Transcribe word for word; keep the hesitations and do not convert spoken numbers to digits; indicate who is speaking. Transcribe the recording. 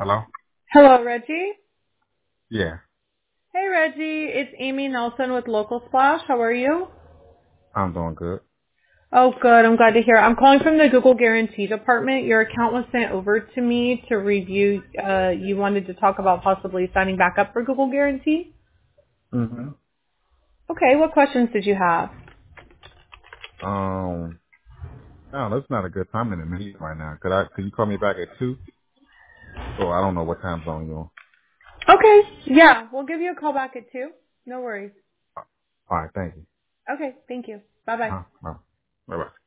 Speaker 1: Hello?
Speaker 2: Hello, Reggie.
Speaker 1: Yeah,
Speaker 2: Hey, Reggie. It's Amy Nelson with Local Splash. How are you?
Speaker 1: I'm doing good.
Speaker 2: Oh, good. I'm glad to hear. I'm calling from the Google Guarantee Department. Your account was sent over to me to review. Uh, you wanted to talk about possibly signing back up for Google Guarantee?
Speaker 1: hmm
Speaker 2: Okay. What questions did you have?
Speaker 1: Um, no, that's not a good time in the meeting right now. Could I? Could you call me back at two? Or I don't know what time zone you're on.
Speaker 2: Okay. Yeah. We'll give you a call back at two. No worries.
Speaker 1: All right, thank you.
Speaker 2: Okay. Thank you. Bye-bye.
Speaker 1: Uh-huh. Bye bye.